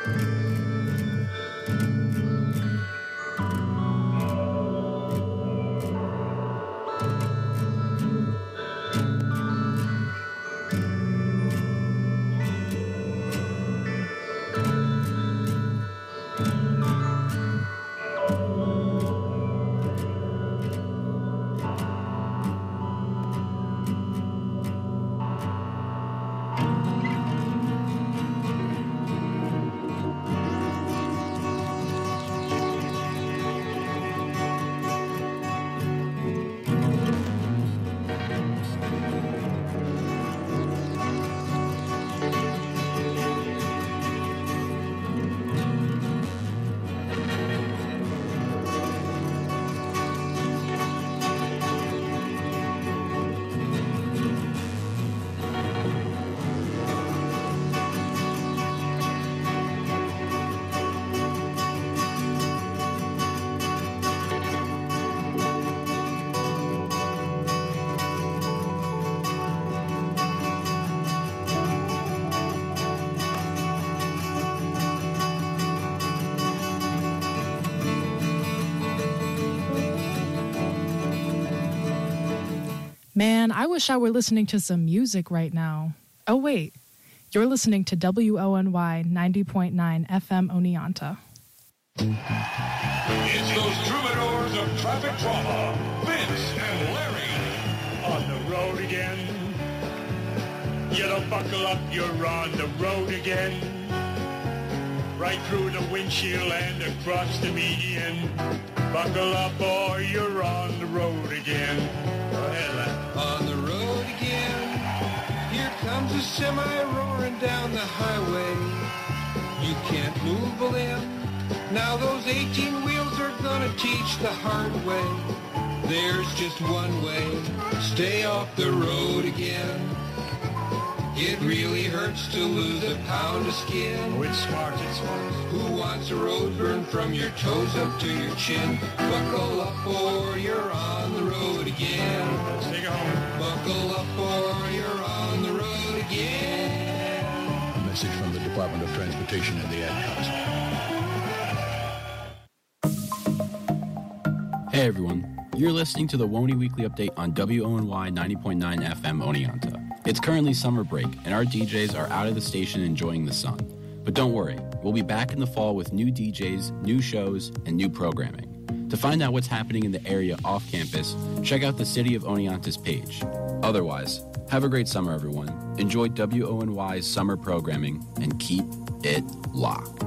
Man, I wish I were listening to some music right now. Oh, wait. You're listening to WONY 90.9 FM Oneonta. It's those troubadours of traffic drama, Vince and Larry. On the road again. You don't buckle up, you're on the road again. Right through the windshield and across the median. Buckle up or you're on the road again. Go ahead, lad. On the road again. Here comes a semi roaring down the highway. You can't move a limb. Now those 18 wheels are gonna teach the hard way. There's just one way. Stay off the road again. It really hurts to lose a pound of skin. Oh, it's smart, it's smart. Who wants a road burn from your toes up to your chin? Buckle up or you're on the road again. Let's take it home. Buckle up or you're on the road again. A message from the Department of Transportation and the Ad Council. Hey everyone, you're listening to the WONY Weekly Update on WONY 90.9 FM Oneonta. It's currently summer break, and our DJs are out of the station enjoying the sun. But don't worry, we'll be back in the fall with new DJs, new shows, and new programming. To find out what's happening in the area off campus, check out the City of Oneonta's page. Otherwise, have a great summer, everyone. Enjoy WONY's summer programming, and keep it locked.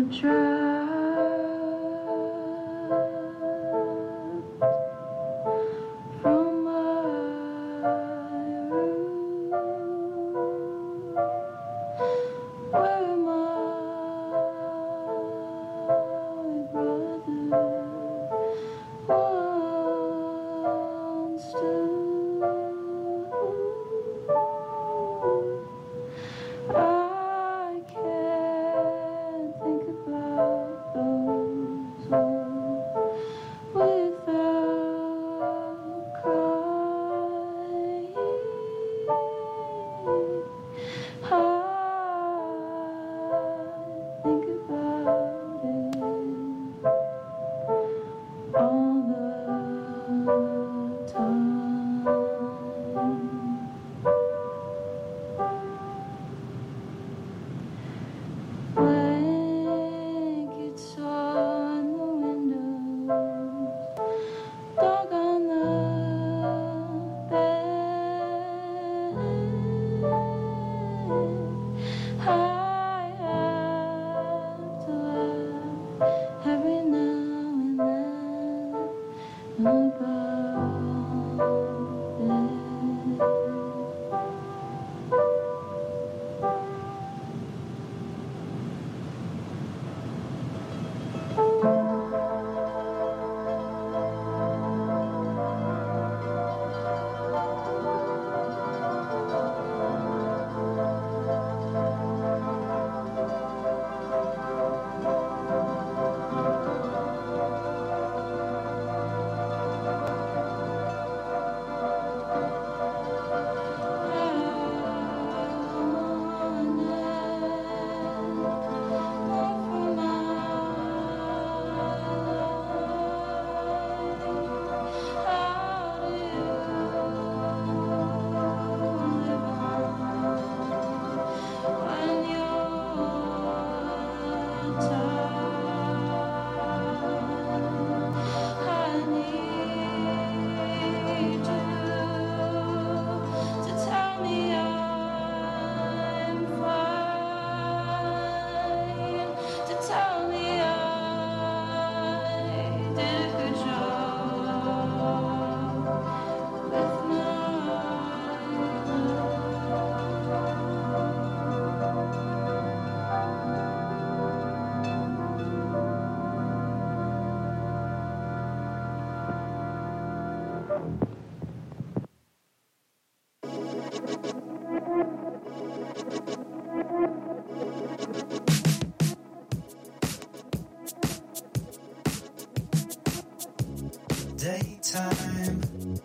Daytime,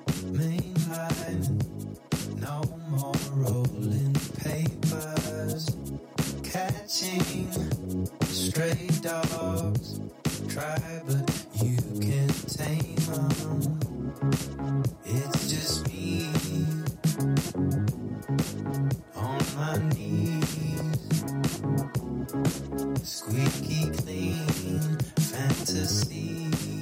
mainline, no more rolling papers, catching stray dogs, try but you can't tame them, it's just me, on my knees, squeaky clean fantasy.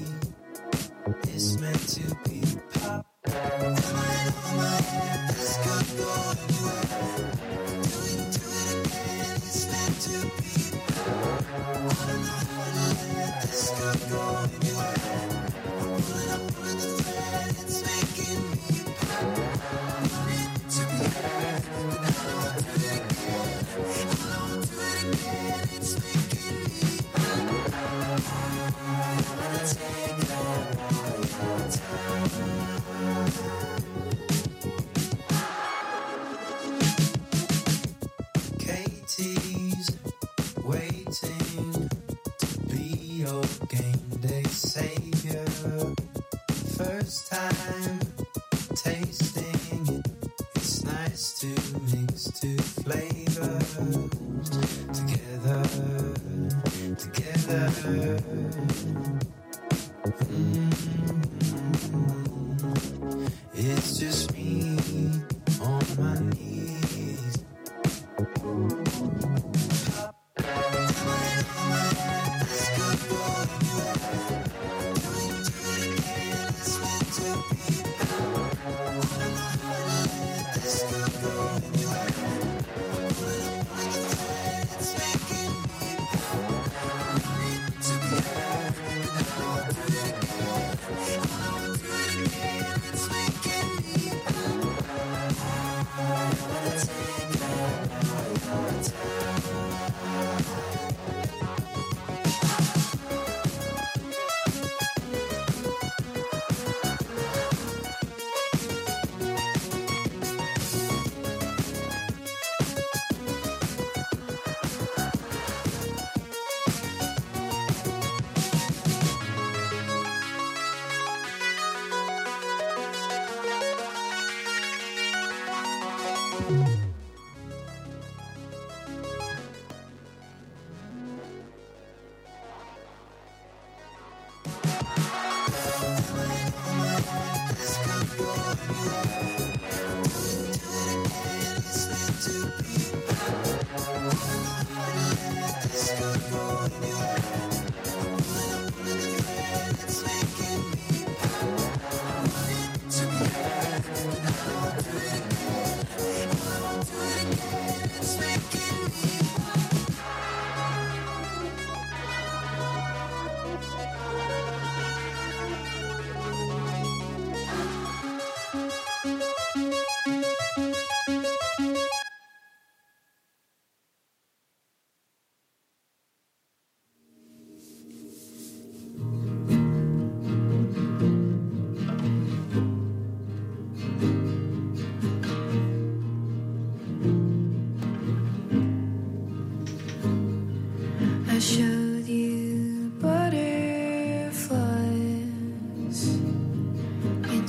It's meant to be pop. Coming over my head, this could go anywhere. Do it again, it's meant to be pop. I don't know how to let this could go anywhere. I'm pulling the thread, it's making me pop. Want it to be heard, but I don't want to do it again. I don't want to do it again, it's making me pop. I wanna take it all. Katie's waiting to be your game day savior. First time tasting it, it's nice to mix two flavors together. It's just me on my knees. Pop, coming on my head, this could go anywhere. Do it again, it's meant to be pop. I don't know how to let this could go anywhere. I'm pulling the thread, it's making me pop.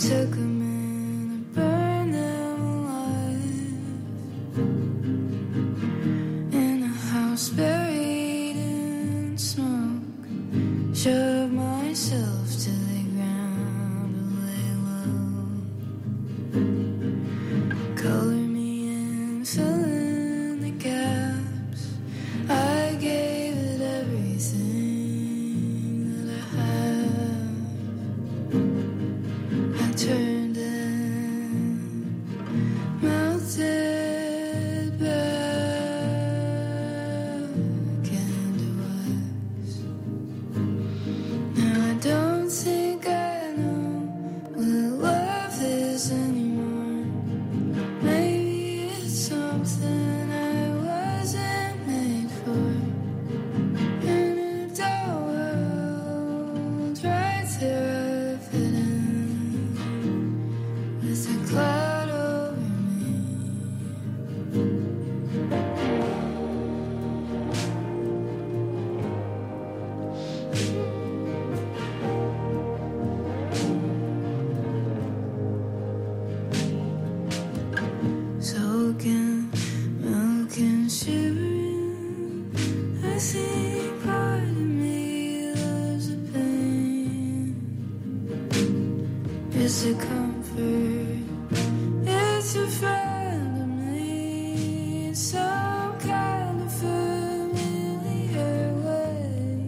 took them in and burned them alive in a house buried in smoke. Shoved myself to the ground to lay low. Color me in, fill in the gaps. I gave it everything that I have. I turned and melted back into wax. Now I don't think I know what love is anymore. Maybe it's something I wasn't made for. In a dull world, right there I fit in with a cloud over me. Soaking, milking, shivering. I think part of me loves the pain. It's a comfort, it's a friend of me. It's some kind of familiar way.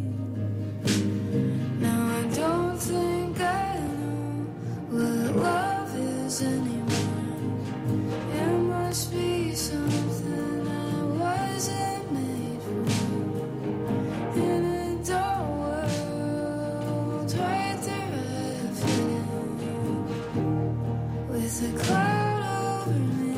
Now I don't think I know what love is anymore. It must be something I wasn't made for. In a dull world, right there I fit in with a cloud over me.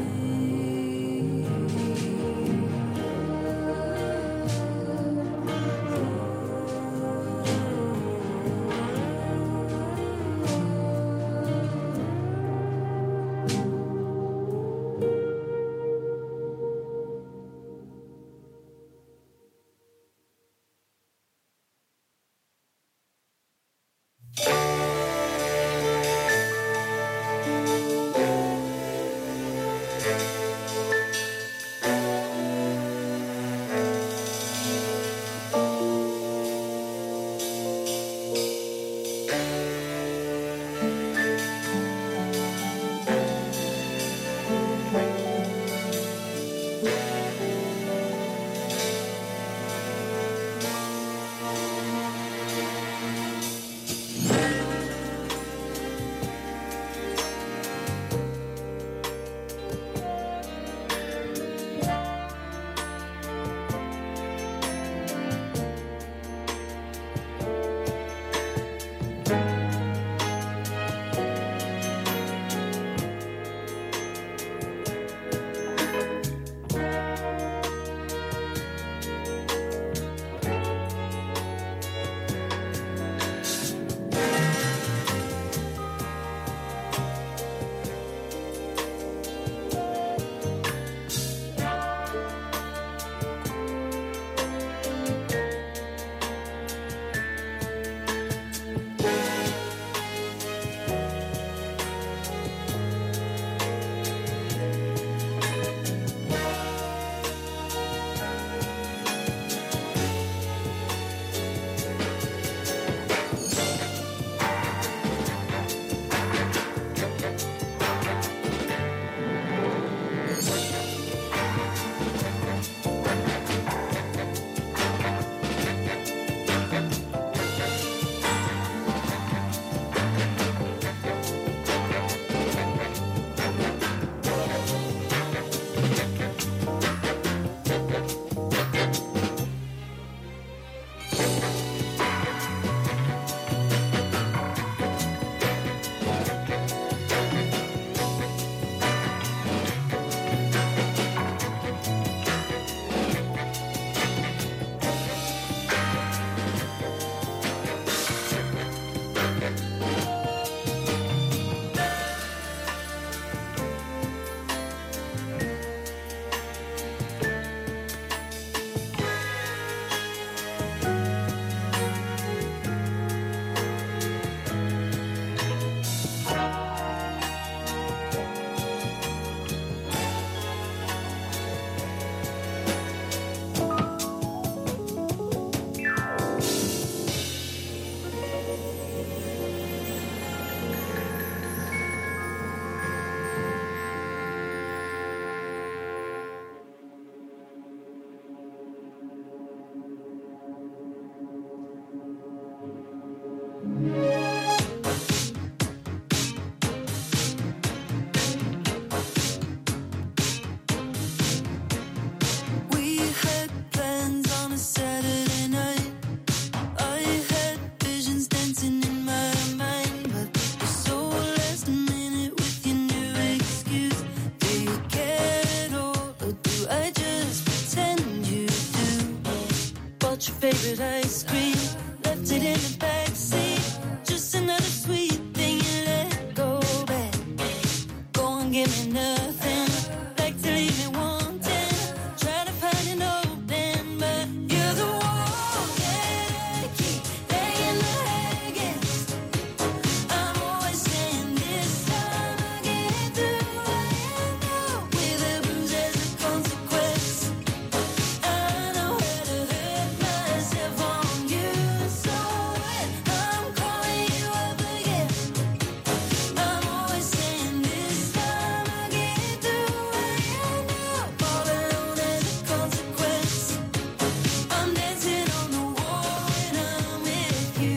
don't give me nothing. Like to leave me wanting. Try to find an open, but you're the wall that I keep laying my head against. I'm always saying this time I get through. I end up with a bruise as a consequence. I know how to hurt myself on you, so I'm calling you up again. I'm always saying this time I get through. I end up all alone as a consequence. I'm dancing on the wall when I'm with you.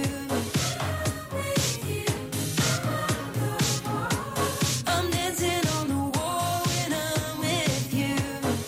I'm dancing on the wall when I'm with you.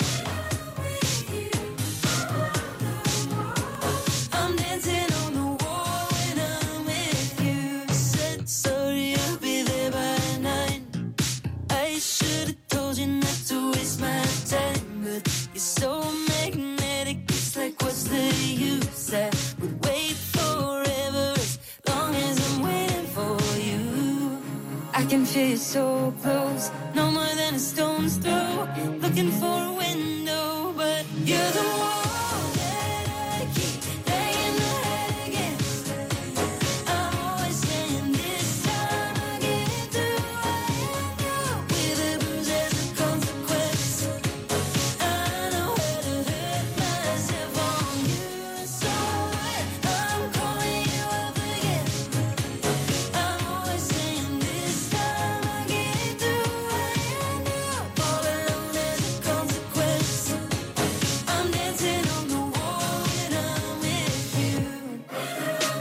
I'm dancing on the wall when I'm with you. Said sorry, I'll be there by 9. I should have told you not to waste my time, but you're so magnetic. It's like, what's the use? I would wait forever as long as I'm waiting for you. I can feel you so close, no more than a stone's throw. Looking for a window, but you're the wall that I keep laying my head against. I'm always saying this time I get through. I end up with a bruise as a consequence. I know how to hurt myself on you, so I'm calling you up again. I'm always saying this time I get through. I end up all alone as a consequence. I'm dancing on the wall when I'm with you. I'm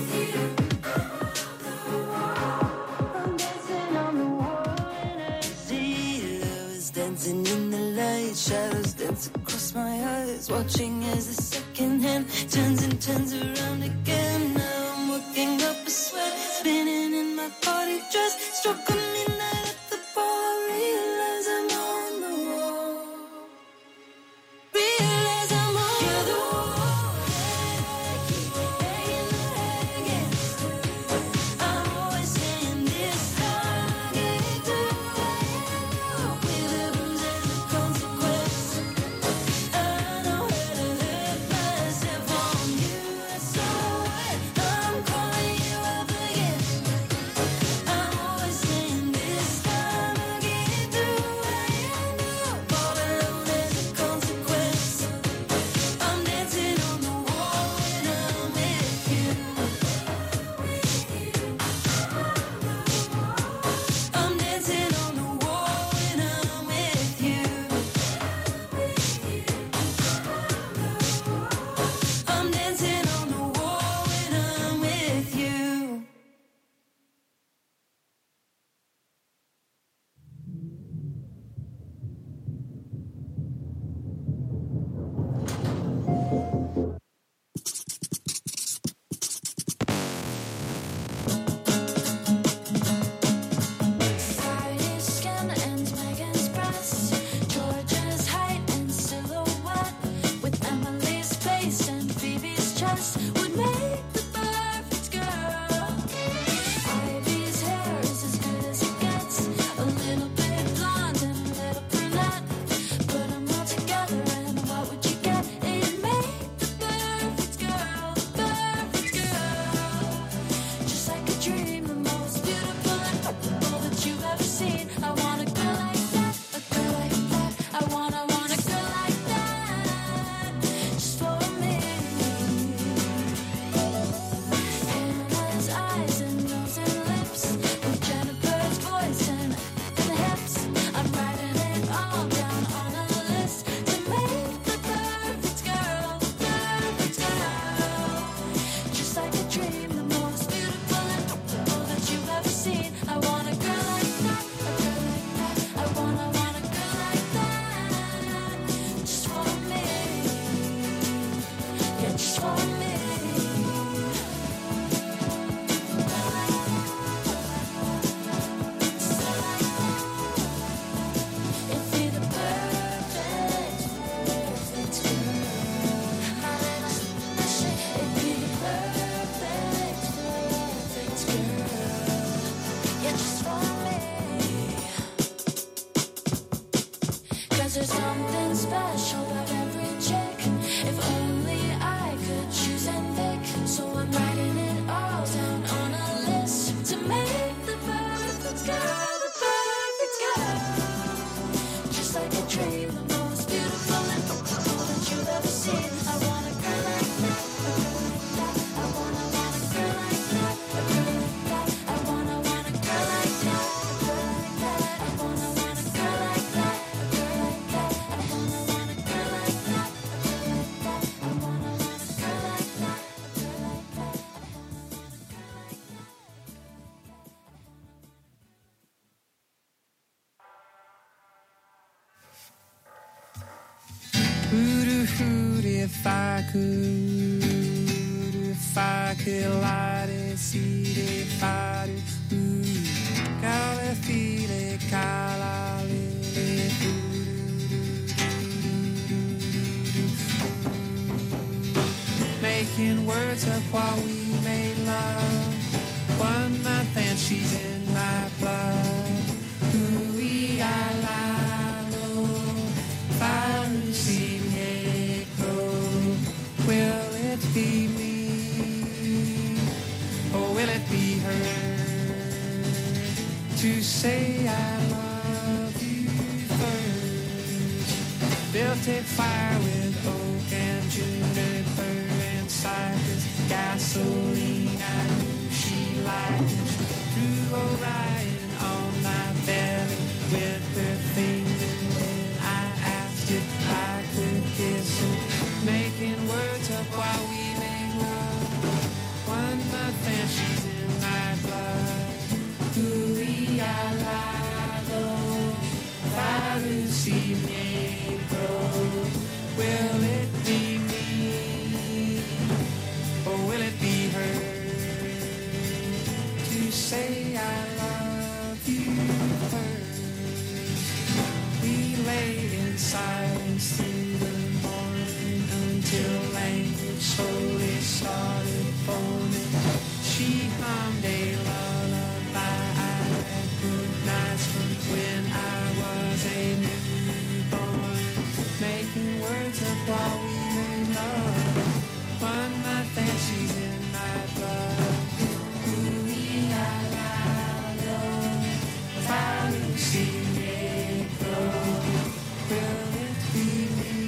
dancing on the wall when I see lovers dancing in the light. Shadows dance across my eyes, watching as the second hand turns and turns around again. Now I'm working up a sweat, spinning in my party dress. Struck on midnight at the bar, realize I'm on the wall. Realize I'm on You're the wall that I keep laying my head against. I'm always saying this time I get through. I end up with a bruise as a consequence. I know how to hurt myself on you, so I'm calling you up again. I'm always saying if I could light it, see it, fight it, cala, feel cala, making words up while we made love. 1 month and she's in my blood. Ooh, I lalo, Farusi Negro. Will it be me? Or will it be her? To say I love you first. Built a fire with oak and juniper and cypress, gasoline. I knew she liked it. She drew Orion on my belly with her finger. And I asked if I could kiss her, making words up while we made love. 1 month and she's in my blood. Ooh, I lado, Farusi Negro. Will it be me? Or will it be her? To say I love you first. We lay in silence through the morning until language slowly started forming. She hummed a lullaby I recognized from when I was a newborn, making words up while we made love. 1 month and she's in my blood. Ooh, I love, Farusi Negro. Will it be me?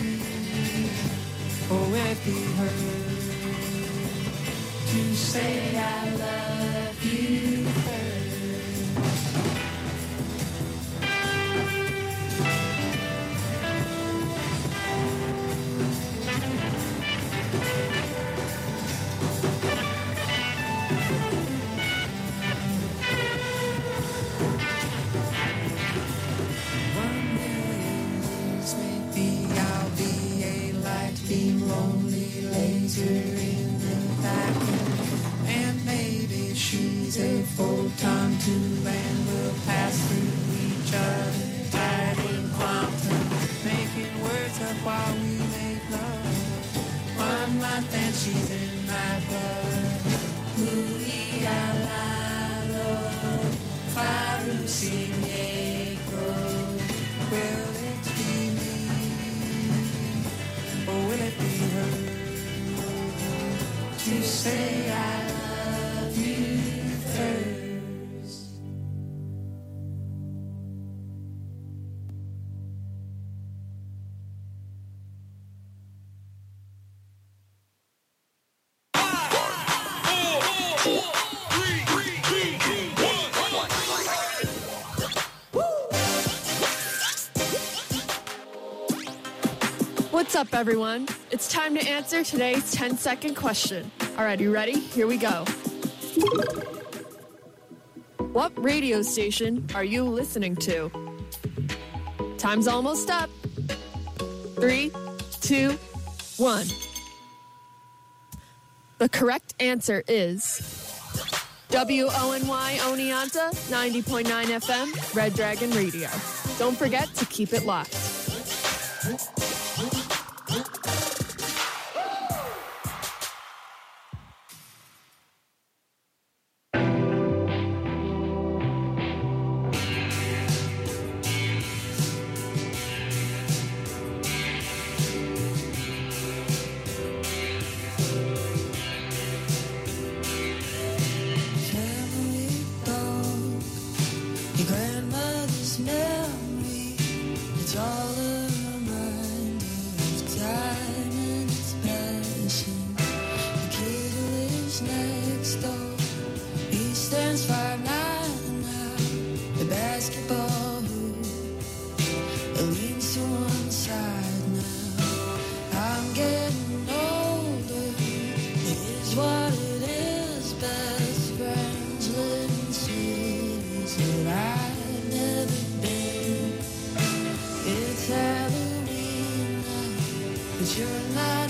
Or will it be her? To say I love you first. Lonely laser in the vacuum, and maybe she's a photon too, and we'll pass through each other, dragging quantum, making words up while we make love. 1 month and she's in my blood. Ooh, I love, Farusi Negro. Will it be me? Or will it be her? To say I love you first. What's up, everyone? It's time to answer today's 10-second question. All right, you ready? Here we go. What radio station are you listening to? Time's almost up. 3, 2, 1. The correct answer is WONY Oneonta 90.9 FM, Red Dragon Radio. Don't forget to keep it locked. Your grandmother's memory, it's all a reminder of time and its passion. The kid who lives next door, he stands 5'9" now. The basketball hoop leans to one side now. I'm getting older, it is what it is. Best friends live in cities that I've never been. It's Halloween night, but you're not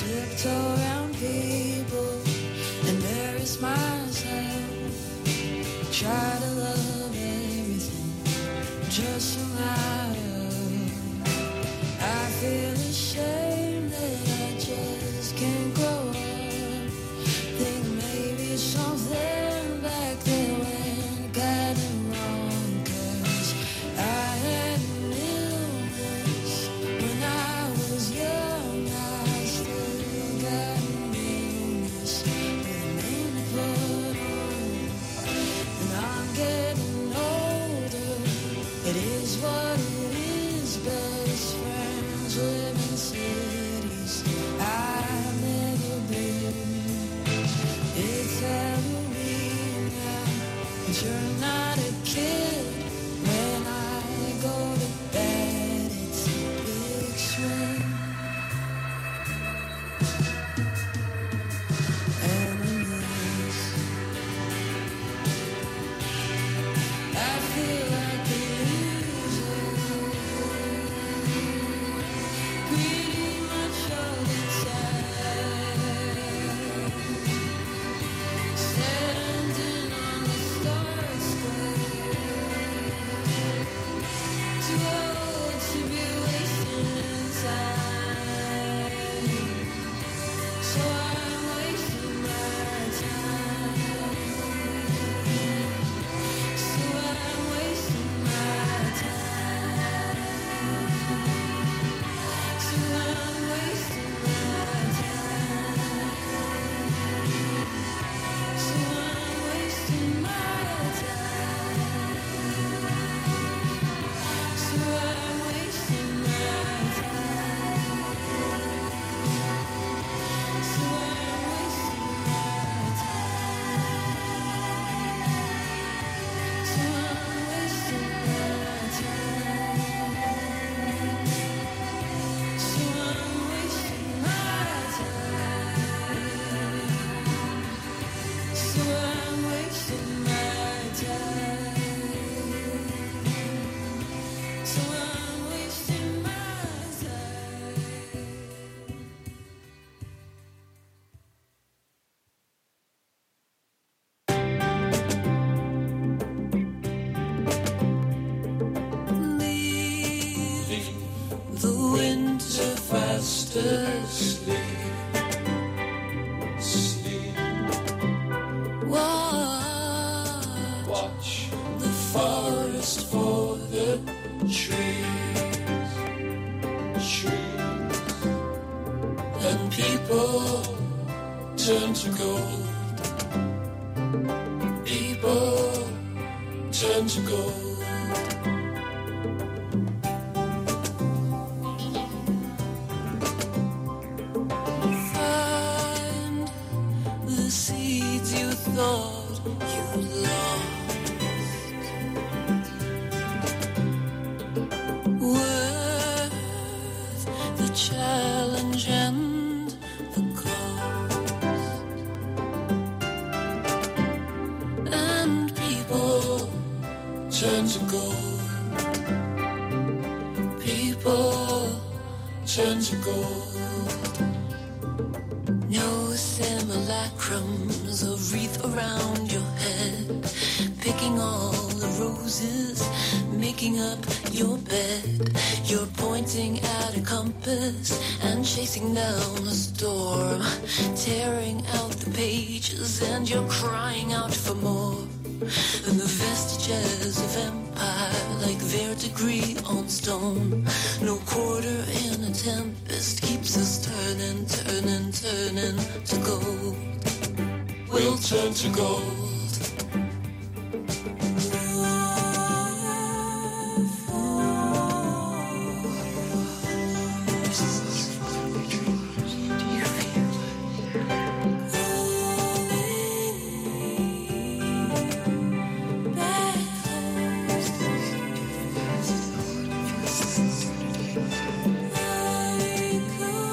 tiptoe around people, embarrass myself, try to love everything just somehow. I feel ashamed that I just can't grow up. Think maybe something back there went kind of wrong, 'cause I had an illness when I was young. I still got an illness with a name to put on. And I'm getting older, it is what it is. Best friends live in cities I've never been. It's Halloween now, and you're not a kid. When I go to bed, it's a big swing. Enemies, I feel like a loser, pretty much all the time. Standing on the Star Square, too old to be wasting time. So I'm wasting my time. So I'm wasting my time. So I'm wasting my time. So I'm wasting my time. So I'm wasting my time. So I'm wasting my time. So I'm wasting my time. So I'm wasting my time. So I'm wasting my time. So I'm wasting my time. Leave the winter fast asleep. Watch the forest for the trees, and people turn to gold. People turn to gold. Find the seeds you thought you lost. Worth the challenge and the cost. And people turn to gold. People turn to gold. No simulacrums, a wreath around your head, picking all the roses, making up your bed. You're pointing at a compass and chasing down a storm, tearing out the pages, and you're crying out for more. And the vestiges of empire, like verdigris on stone. No quarter in a tempest keeps us turning, turning, turning to gold. We'll turn to gold.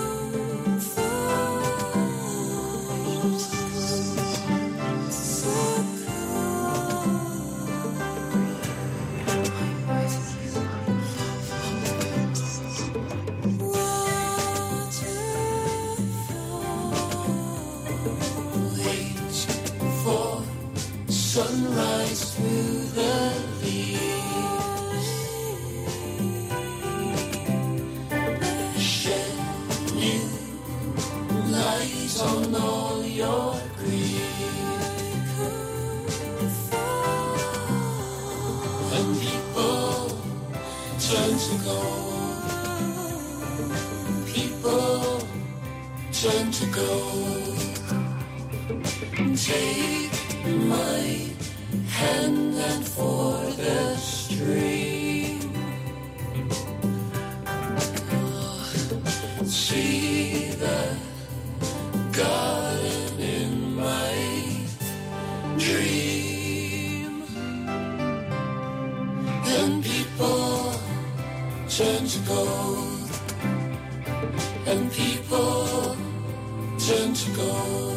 So light on all your grief. And people turn to gold. People turn to gold. Take my hand and for the stream. See the garden in my dream. And people turn to gold. And people turn to gold.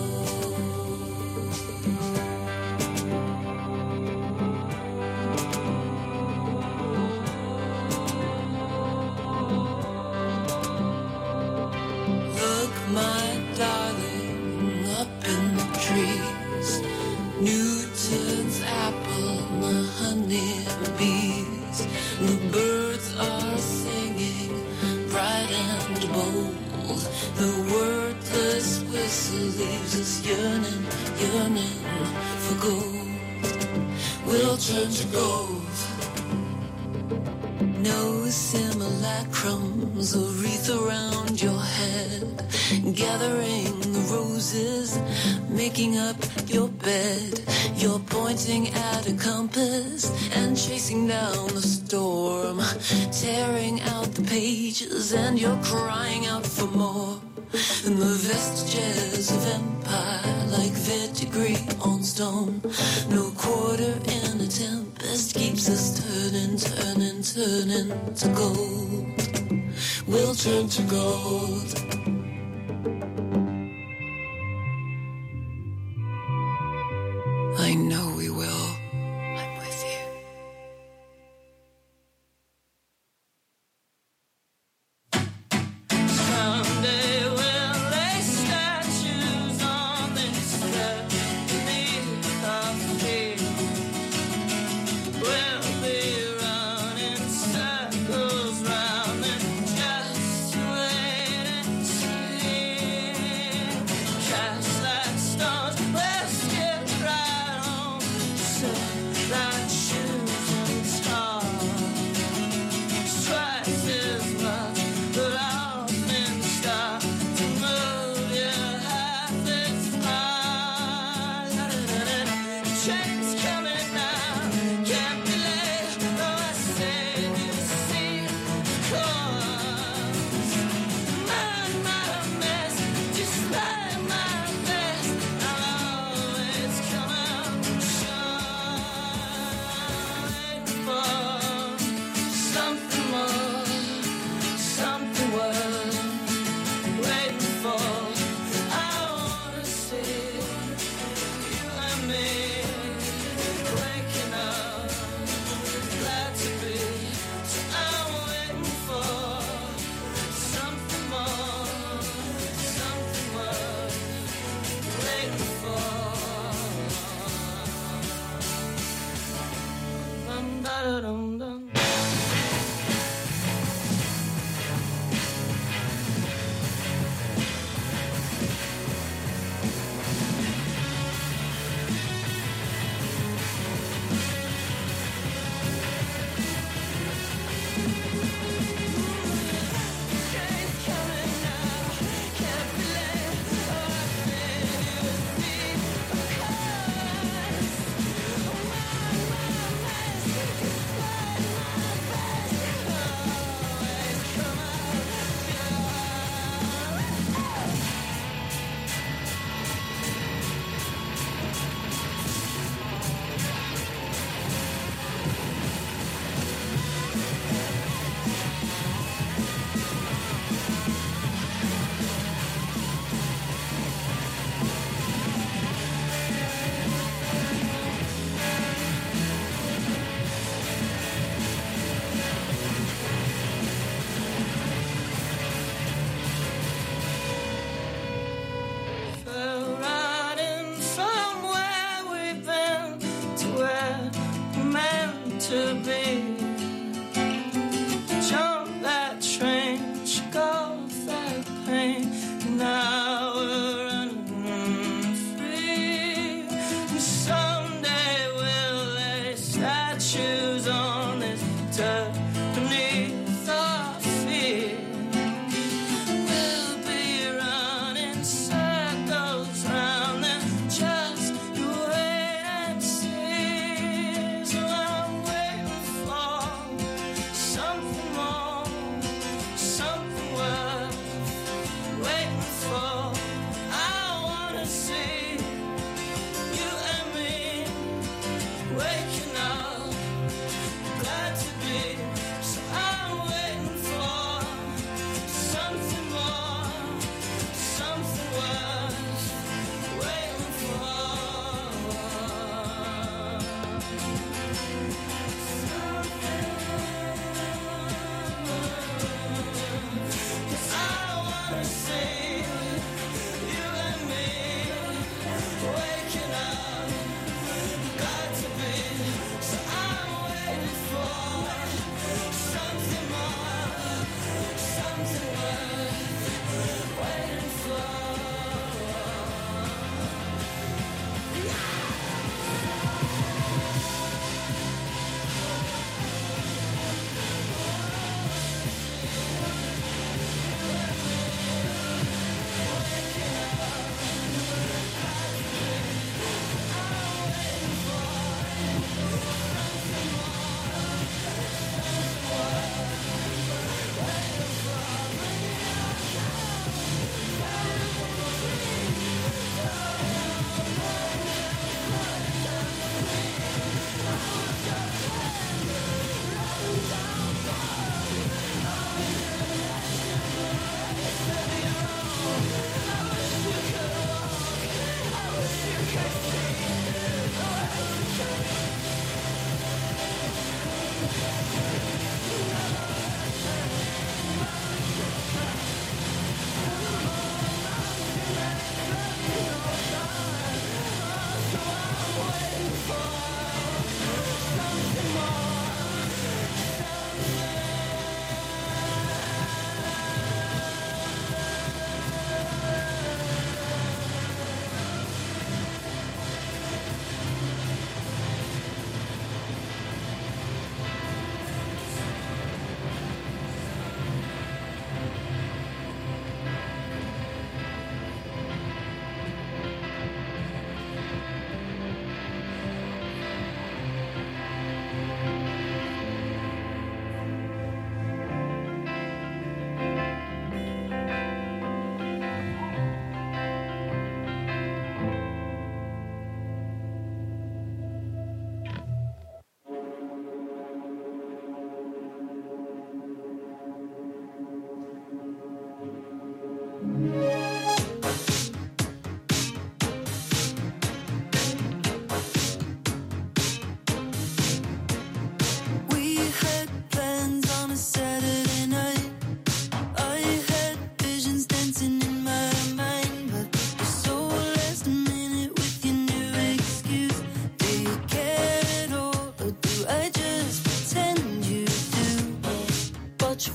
My darling, up in the trees, Newton's apple, the honeybees, the birds are singing bright and bold. The wordless whistle leaves us yearning, yearning for gold. We'll turn to gold. No simulacrums, a wreath around your head, gathering the roses, making up your bed. You're pointing at a compass and chasing down the storm, tearing out the pages, and you're crying out for more. And the vestiges of empire, like verdigris on stone. No quarter in a tempest keeps us turning, turning, turning to gold. We'll turn to gold. I know we will. I'm with you. Someday we'll lay statues on this beneath our feet. We'll be running circles round and just wait and see. Cast like stones, we'll skip right on. Set like shoes and stars. Twice as much, but I'll been start to move your half as far. Train's coming now, can't be late. Though I say you see, cause my mess, just like my best, I'll always come out shine for something more, something worth waiting for. I wanna see you and me waking up, glad to be. So I'm waiting for something more, something worth waiting for. Dum-da-da-dum-dum. Train's coming now, can't be late. Oh, I say you see, cause my mess, just like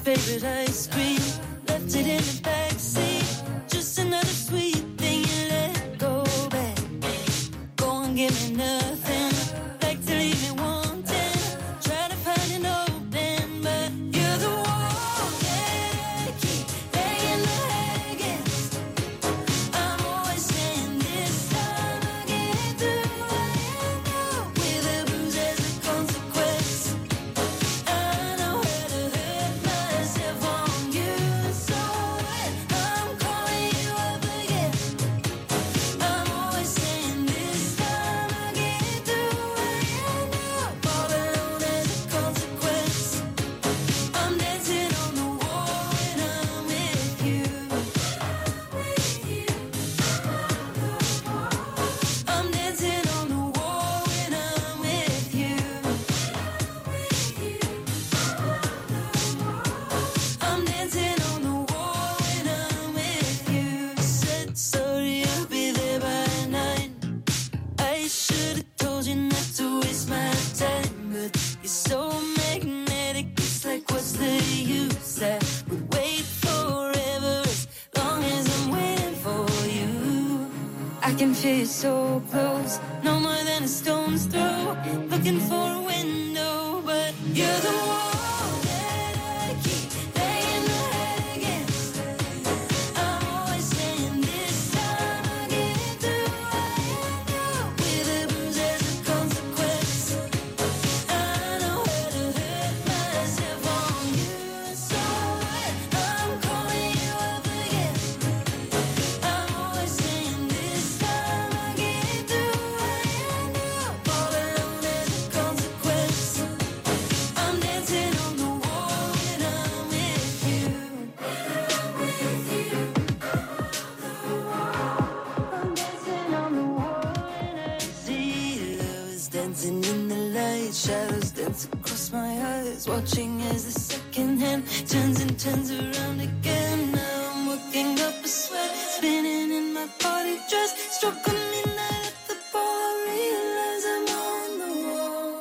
favorite ice cream. Left it in the backseat. Just another sweet thing you let go back. Go on, give me nothing. Like to leave me wanting. Try to find an open, but you're the one that I keep laying my head against. I'm always saying this time I'll get through. I know with a bruise as a consequence. I know how to hurt myself on you. So I'm calling you up again. I'm always saying this time I'll get through. I know all alone as a consequence. I'm dancing on the wall when I'm with you. I'm dancing on the wall when I'm with you. I'm dancing on the wall when I'm with you. Said sorry, I'll be there by 9. I should have told you not to waste my time, but you're so magnetic. It's like, what's the use? I would wait forever as long as I'm waiting for you. I can feel you so close, no more than a stone's throw. Looking for a window, but you're the one that I keep laying my head against. I'm always saying this time I'll get through. I know with a bruise as a consequence. I know how to hurt myself on you. So I'm calling you up again. I'm always saying this time I'll get through. I know all alone as a consequence. I'm dancing on the wall when I'm with you. I'm dancing on the wall when I see lovers dancing in the light. Shadows dance across my eyes, watching as the second hand turns and turns around again. Now I'm working up a sweat, spinning in my party dress. Struck on midnight at the bar, realize I'm on the wall.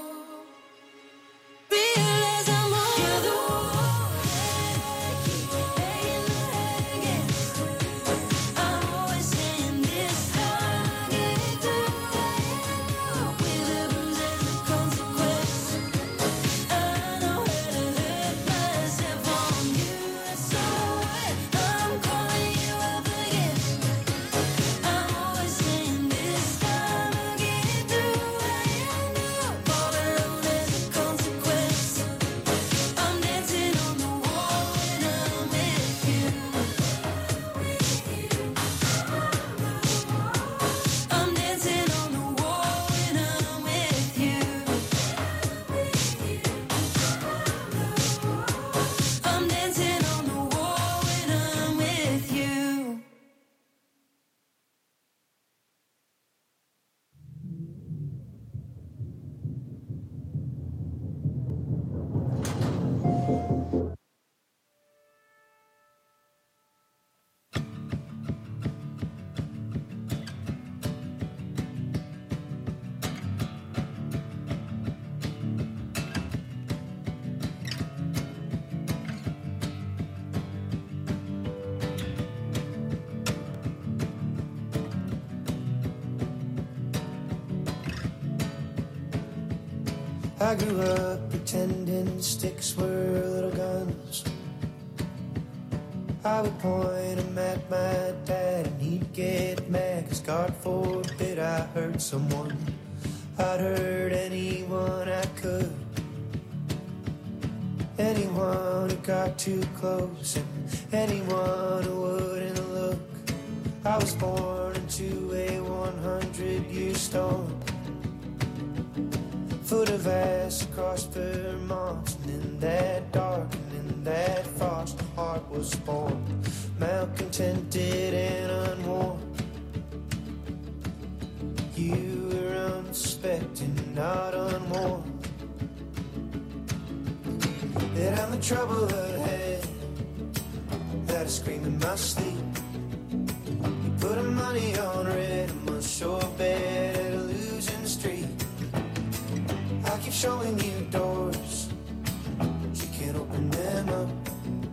Realize I'm on You're the wall that I keep laying my head against. I'm always saying this time I'll get through. I know with a bruise as a consequence. I know how to hurt myself on you. So I'm calling you up again. I'm always saying this time I'll get through. I know all alone as a consequence. I'm dancing on the wall when I'm with you. I'm dancing on the wall when I'm with you. I'm dancing on the wall when I'm with you. I grew up pretending sticks were little guns. I would point them at my dad and he'd get mad, 'cause God forbid I hurt someone. I'd hurt anyone I could, anyone who got too close and anyone who wouldn't look. I was born into a 100-year storm, foot of ass across Vermont, and in that dark and in that frost, a heart was born, malcontented and unwarm. You were unsuspecting, not unwarned, that I'm the trouble ahead, that I scream in my sleep. You put money on red, I must show up at a losing street. I keep showing you doors, but you can't open them up.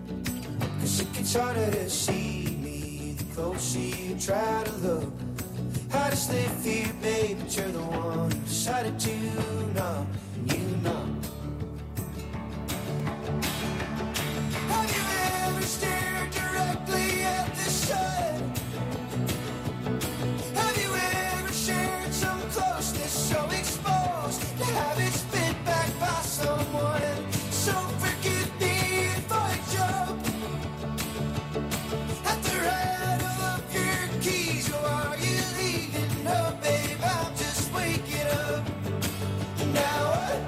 gets harder to see me the closer you try to look. How does they feel, babe, but you're the one who decided to know, you know. Have you ever stared directly at the sun? Have you ever shared some closeness so exposed to have it spit back by someone? So forgive me if I jump at the rattle of your keys. Or are you leaving? No, babe, I'm just waking up. Now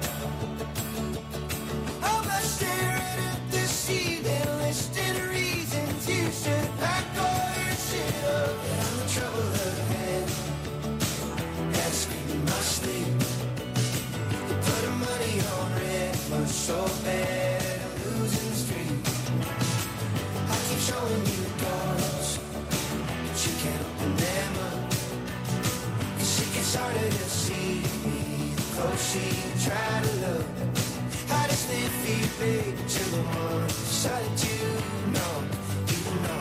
I'm not staring at the ceiling, listing reasons you should pack all your shit up. And I'm the trouble ahead, that's screaming my sleep. You put the money on red, much so bad, I'm losing the street. I keep showing you doors, but you can't open them up. 'Cause it gets harder to see me the closer you try to look. How does it feel, babe, but you're the one who decided to know, you know.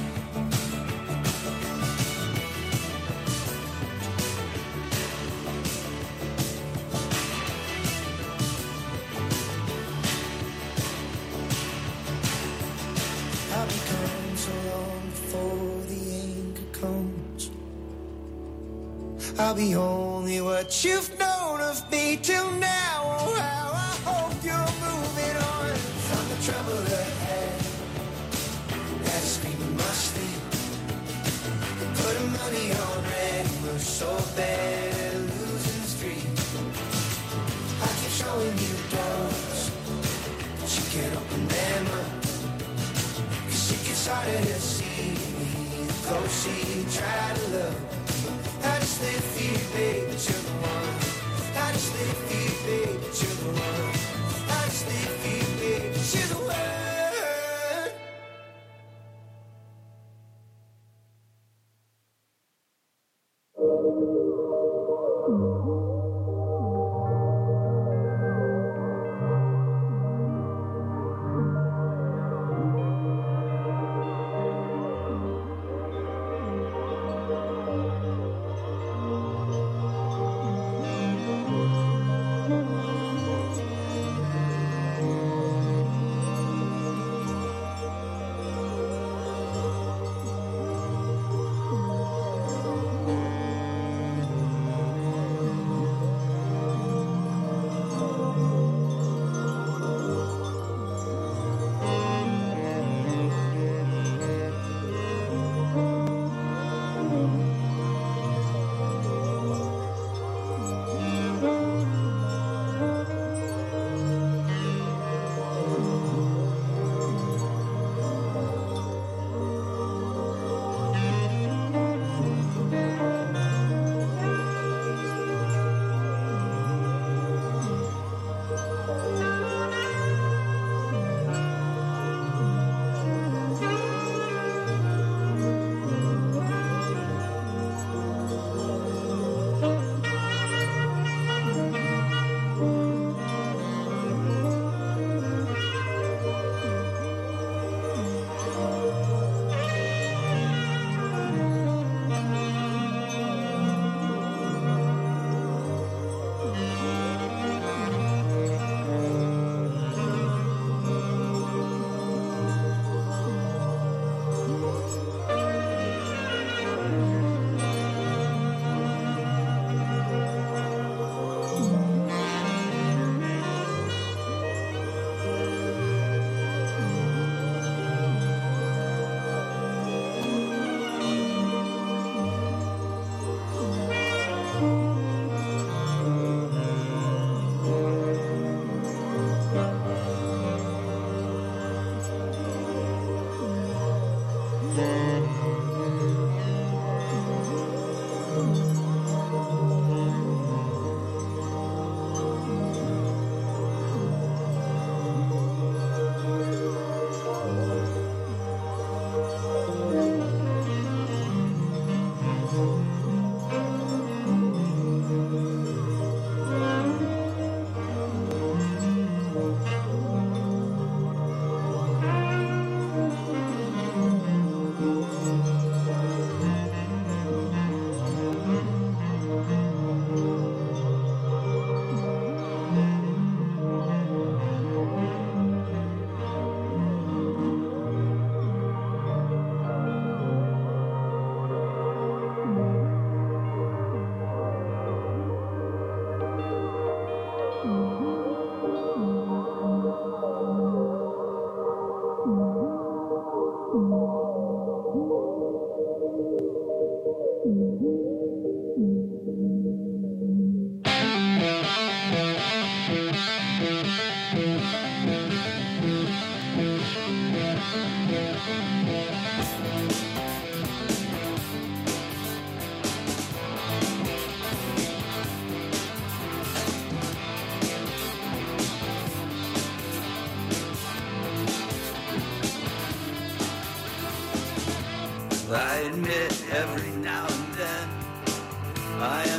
I've become so long before the anchor comes. I'll be only what you've known of me till now. Oh, how I hope you're moving on from the trouble ahead. That's screaming my sleep. Putting money on red, we're so bad, losing the street. I keep showing you doors, but you can't open them up. 'Cause it gets harder to see me the closer you try to look. How does it feel, babe, but you're the one? How does it feel, babe, but you're the one? How does it feel, babe, but you're the one?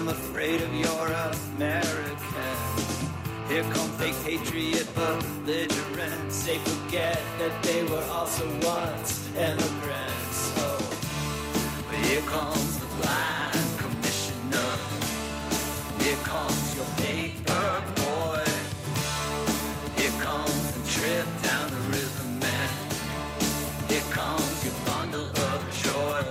I'm afraid of your American. Here come fake patriot belligerents. They forget that they were also once immigrants. Oh, but here comes the blind commissioner. Here comes your paper boy. Here comes the trip down the river, man. Here comes your bundle of joy.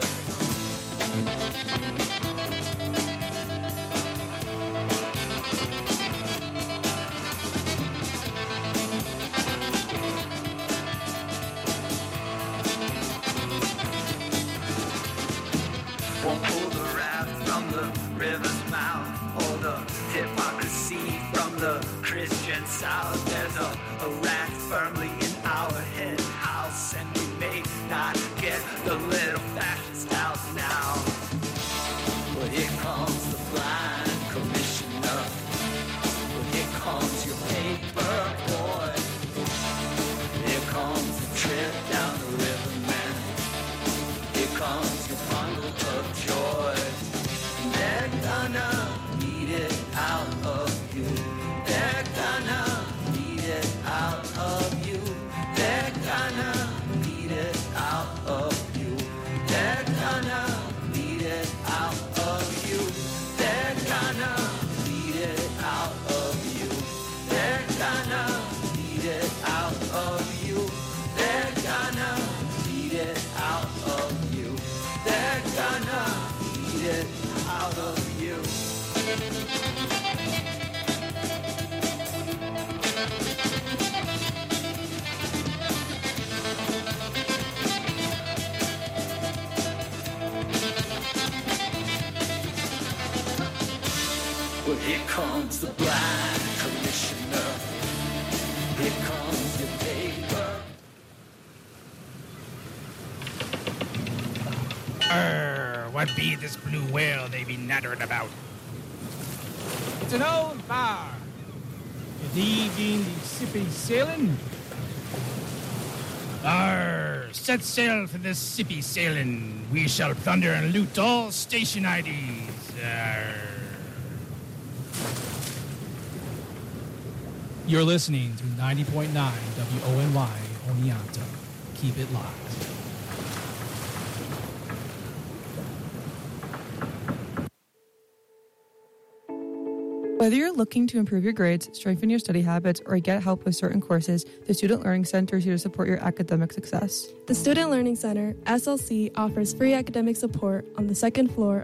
Won't pull the raft from the river's mouth, or the hypocrisy from the Christian South. There's a rat firmly in our hen house, and we may not get the little fascist out now. But here comes the blind commissioner. But here comes your paper boy. Here comes the trip down the river, man. Here comes your bundle of joy. They're gonna need it out of you. They're gonna need it out of you. They're gonna need it out of you. They're gonna need it out of you. They're gonna need it out of you. They're gonna need it out of you. They're gonna need it out of you. They're gonna need it out of you. Well, here comes the blind commissioner. Here comes your paper. What be this blue whale they be nattering about? It's an old bar. Ye been the sippy sailing? Set sail for this sippy sailing. We shall plunder and loot all station IDs. You're listening to 90.9 WONY Oneonta. Keep it locked. Whether you're looking to improve your grades, strengthen your study habits, or get help with certain courses, the Student Learning Center is here to support your academic success. The Student Learning Center, SLC, offers free academic support on the second floor